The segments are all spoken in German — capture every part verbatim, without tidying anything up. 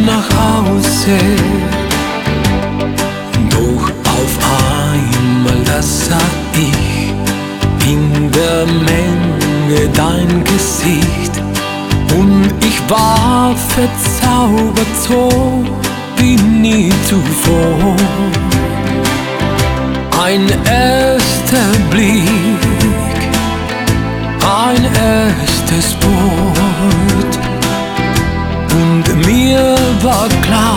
nach Hause. Doch auf einmal, das sah ich in der Menge dein Gesicht, und ich war verzaubert, so wie nie zuvor. Ein erster Blick, ein erstes Wort, und mir war klar,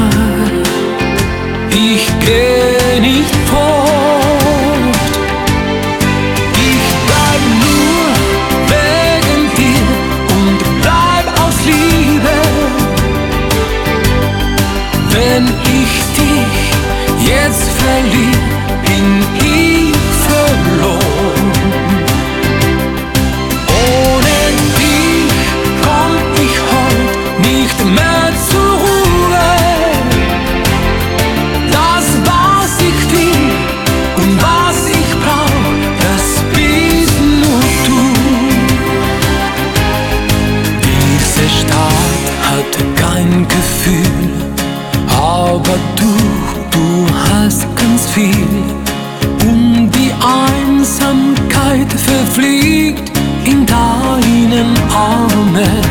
ich geh nicht fort. Ich bleib nur wegen dir und bleib aus Liebe. Wenn ich dich jetzt verliere, bin ich verloren. Ohne dich komm ich heut nicht mehr zur Ruhe. Das, was ich will und was ich brauch, das bist nur du. Diese Stadt hat kein Gefühl, aber du, du hast ganz viel. Und die Einsamkeit verfliegt in deinen Armen.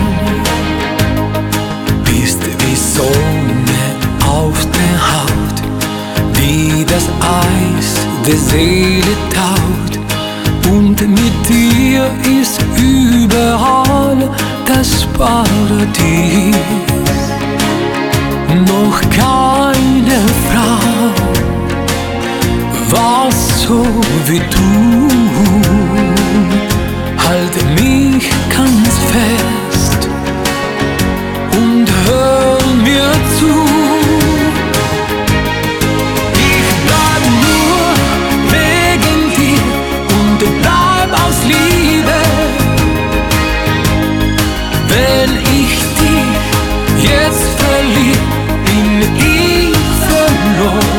Bist wie Sonne auf der Haut, wie das Eis der Seele taut. Und mit dir ist überall das Paradies. Noch keine Frau war so wie du. Halte mich ganz fest und hör mir zu. Ich bleib nur wegen dir und bleib aus Liebe. Wenn ich dich jetzt verliere, bin ich verloren.